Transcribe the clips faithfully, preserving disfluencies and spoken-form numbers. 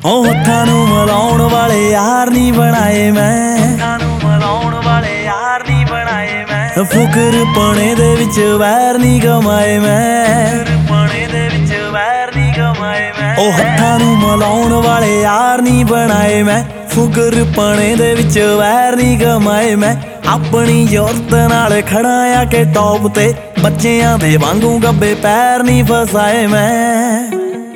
ਹੋ ਹੱਥਾਂ ਨੂੰ ਮਿਲਾਉਣ ਵਾਲੇ ਯਾਰ ਨਹੀਂ ਬਣਾਏ ਮੈਂ, ਹੱਥਾਂ ਨੂੰ ਮਿਲਾਉਣ ਵਾਲੇ ਯਾਰ ਨਹੀਂ ਬਣਾਏ ਮੈਂ। ਫੁਕਰ ਪਣੇ ਦੇ ਵਿੱਚ ਵੈਰ ਨਹੀਂ ਕਮਾਏ ਮੈਂ, ਪਣੇ ਦੇ ਵਿੱਚ ਵੈਰ ਨਹੀਂ ਕਮਾਏ ਮੈਂ। ਉਹ ਹੱਥਾਂ ਨੂੰ ਮਿਲਾਉਣ ਵਾਲੇ ਯਾਰ ਨਹੀਂ ਬਣਾਏ ਮੈਂ, ਫੁਕਰ ਪਣੇ ਦੇ ਵਿੱਚ ਵੈਰ ਨਹੀਂ ਕਮਾਏ ਮੈਂ। ਆਪਣੀ ਜ਼ਰੂਰਤ ਨਾਲ ਖੜਾ ਆ ਕੇ ਟੌਪ ਤੇ, ਬੱਚਿਆਂ ਦੇ ਵਾਂਗੂ ਗੱਬੇ ਪੈਰ ਨਹੀਂ ਫਸਾਏ ਮੈਂ।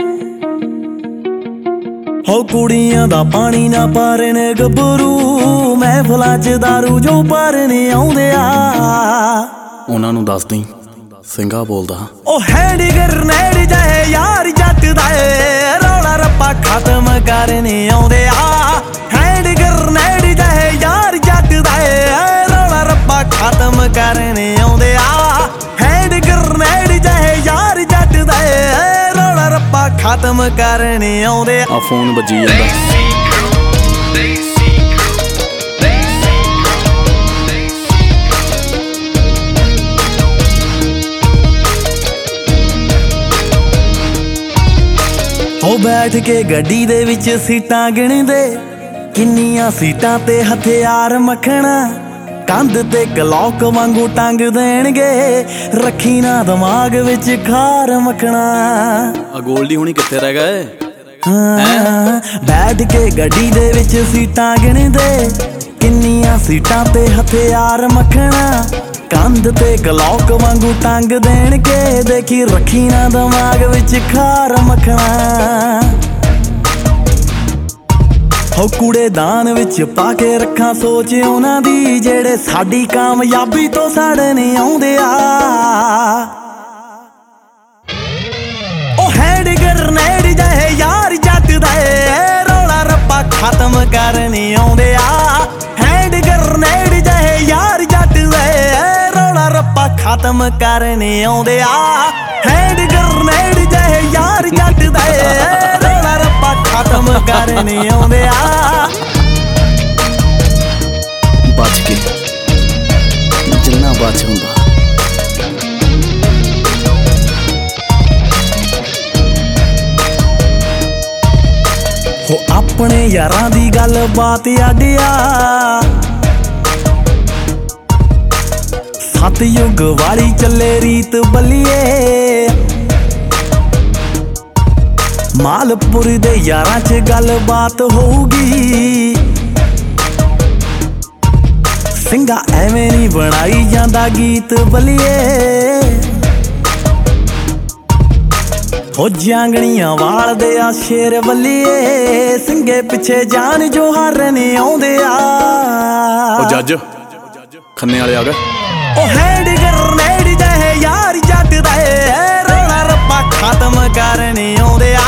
ਹੋ ਕੁੜੀਆਂ ਦਾ ਪਾਣੀ ਨਾ ਪਾਰਨ ਗੱਭਰੂ, ਮਹਿਫਲਾਂ ਚ ਦਾਰੂ ਜੋ ਭਰਨ ਆਉਂਦੇ ਆ। ਉਹਨਾਂ ਨੂੰ ਦੱਸ ਦੀ ਸਿੰਘਾ ਬੋਲਦਾ। ਉਹ ਹੈਂਡ ਗਰਨੇਡ ਜਾਏ ਯਾਰ ਜੱਟ ਦਾ ਏ, ਰੌਲਾ ਰੱਪਾ ਖਤਮ ਕਰਨ ਆਉਂਦੇ ਆ। ਹੈਂਡ ਗਰਨੇਡ ਜਾਏ ਯਾਰ ਜੱਟ ਦਾ ਏ, ਰੌਲਾ ਰੱਪਾ ਖਤਮ ਕਰਨ ਆਉਂਦੇ ਆ। ਹੈਂਡ ਗਰਨੇਡ ਜਾਏ ਯਾਰ ਜੱਟ ਦਾ ਏ, ਰੌਲਾ ਰੱਪਾ ਖਤਮ ਕਰਨ ਆਉਂਦੇ ਆ। ਫੋਨ ਵੱਜੀ ਜਾਂਦਾ। ਉਹ ਬੈਠ ਕੇ ਗੱਡੀ ਦੇ ਵਿੱਚ ਸੀਟਾਂ ਗਿਣਦੇ, ਕਿੰਨੀਆਂ ਸੀਟਾਂ ਤੇ ਹਥਿਆਰ ਮੱਖਣਾ। ਕੰਧ ਤੇ ਕਲੌਕ ਵਾਂਗੂ ਟੰਗ ਦੇਣਗੇ, ਰੱਖੀ ਨਾ ਦਿਮਾਗ ਵਿੱਚ ਖਾਰ ਮੱਖਣਾ। ਆ ਗੋਲਡੀ ਹੁਣੀ ਕਿੱਥੇ ਰਹਿ ਗਏ? ਹਾਂ ਬੈਠ ਕੇ ਗੱਡੀ ਦੇ ਵਿੱਚ ਸੀਟਾਂ ਗਿਣਦੇ, ਕਿੰਨੀਆਂ ਸੀਟਾਂ ਤੇ ਹਥਿਆਰ ਮੱਖਣਾ। ਕੰਧ ਤੇ ਕਲੌਕ ਵਾਂਗੂ ਟੰਗ ਦੇਣਗੇ, ਦੇਖੀ ਰੱਖੀ ਨਾ ਦਿਮਾਗ ਵਿੱਚ ਖਾਰ ਮੱਖਣਾ। ਹੋ ਕੂੜੇਦਾਨ ਵਿੱਚ ਪਾ ਕੇ ਰੱਖਾਂ ਸੋਚ ਉਹਨਾਂ ਦੀ, ਜਿਹੜੇ ਸਾਡੀ ਕਾਮਯਾਬੀ ਤੋਂ ਸੜਨ ਆਉਂਦੇ ਆ। ਉਹ ਹੈਂਡ ਗਰਨੇਡ ਜਾਏ ਯਾਰ ਜੱਟ ਦਾ ਏ, ਰੌਲਾ ਰੱਪਾ ਖਤਮ ਕਰਨ ਆਉਂਦੇ ਆ। ਹੈਂਡ ਗਰਨੇਡ ਜਾਏ ਯਾਰ ਜੱਟ ਦਾ ਏ, ਰੌਲਾ ਰੱਪਾ ਖਤਮ ਕਰਨ ਆਉਂਦੇ ਆ। ਹੈਂਡ ਗਰਨੇਡ ਜਾਏ ਯਾਰ ਜੱਟ ਦਾ ਏ, ਰੌਲਾ ਰੱਪਾ ਖਤਮ ਕਰਨ ਆਉਂਦੇ ਆ। ਬਚ ਕੇ ਜਿੰਨਾ ਬਚ ਹੁੰਦਾ। ਹੋ ਆਪਣੇ ਯਾਰਾਂ ਦੀ ਗੱਲ ਬਾਤ ਆਡਿਆ, ਸਤਯੁਗ ਵਾਲੀ ਚੱਲੇ ਰੀਤ ਬੱਲੀਏ। ਮਾਲਪੁਰ ਦੇ ਯਾਰਾਂ ਚ ਗੱਲ ਬਾਤ ਹੋਊਗੀ, ਸਿੰਘਾ ਐਵੇਂ ਨਹੀਂ ਬਣਾਈ ਜਾਂਦਾ ਗੀਤ ਬੱਲੀਏ। ਹੋ ਜਾਂਗਣੀਆਂ ਵਾਲਦੇ ਆ ਸ਼ੇਰ ਬੱਲੀਏ, ਸਿੰਘੇ ਪਿੱਛੇ ਜਾਨ ਜੋ ਹਾਰਨ ਆਉਂਦੇ ਆ। ਉਹ ਜੱਜ ਖੰਨੇ ਵਾਲੇ ਆ ਗਏ। ਉਹ ਹੈਂਡ ਗਰਨੇਡ ਜਾਏ ਯਾਰ ਜੱਟ ਦਾ ਏ, ਰੌਲਾ ਰੱਪਾ ਖਤਮ ਕਰਨ ਆਉਂਦੇ ਆ।